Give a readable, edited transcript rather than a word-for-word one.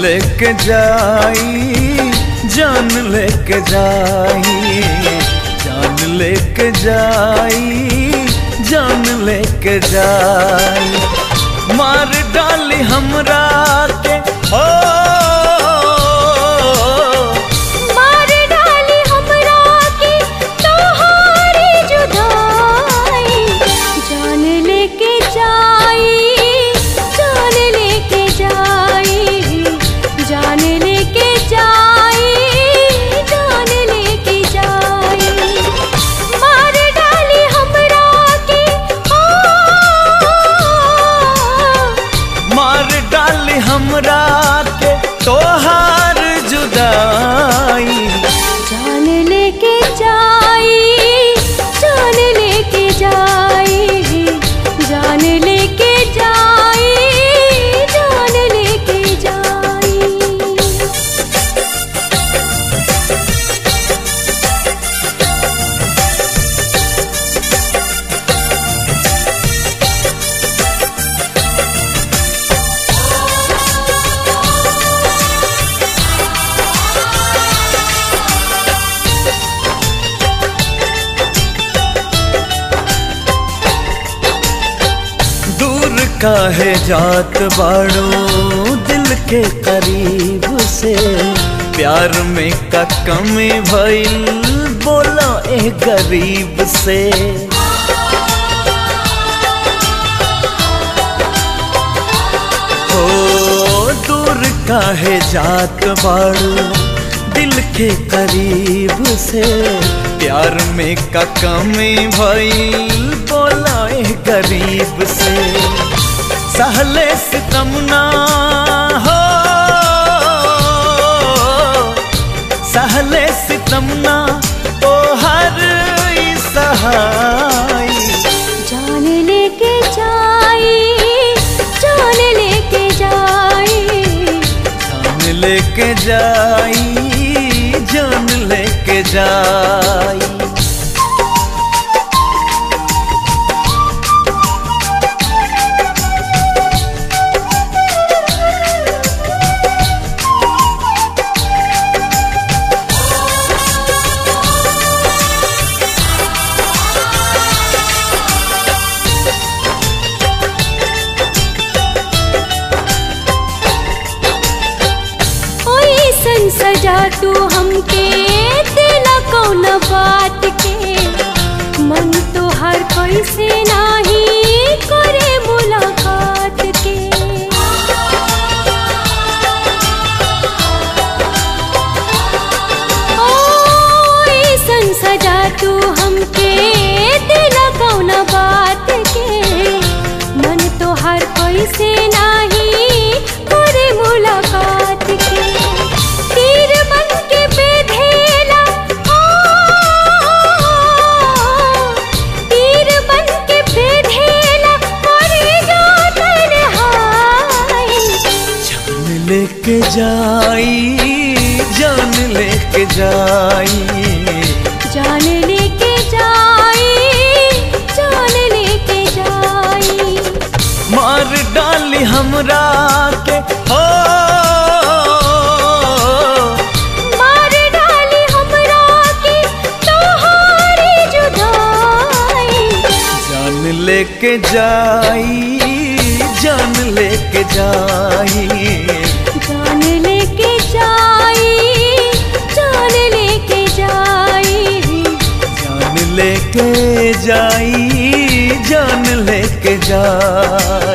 लेके जाई, जान लेके जाई, जान लेके जाई, जान लेके जाई। मार डाली हमरा के हो, मार डाली हमरा के तोहारी जुदाई। जान लेके जाई, जान लेके जाई, जान लेके जाई, जान लेके जाई। मार डाली हमरा के हो, मार डाली हमरा के तोहार जुदाई। जान लेके जाई, जान लेके जाई, जान लेके जाई, जान लेके जाई। दूर काहे जात बाड़ो दिल के करीब से, प्यार में का कमी भइल बोला ए गरीब से। हो दूर काहे जात बाड़ो दिल के करीब से, प्यार में का कमी भइल बोला ए गरीब से। सहले सितम ना हो, सहले सितम ना ओ हर सहाय। जान लेके जाई, जान लेके जाई, जान लेके जाई, जान लेके जाई। सजा तू हमके दिला कौन बात के, मन तो हर कोई से नाही करे मुलाकात के। ओ ऐसन सजा तू हमके दिला कौन बात के, मन तो हर कोई से नाही करे मुलाकात के। तीर बन के बेधेला, तीर बन के बेधेला करे जो तन्हाई। जान लेके जाई, जान लेके जाई, जान लेके जाई, जान लेके जाई। मार डाली हमरा के हो, मार डाली हमरा के तोहारी जुदाई। जान लेके जाई, जान लेके जाई, जान लेके जाई, जान लेके जाई, जान लेके जाई, जान लेके जाई।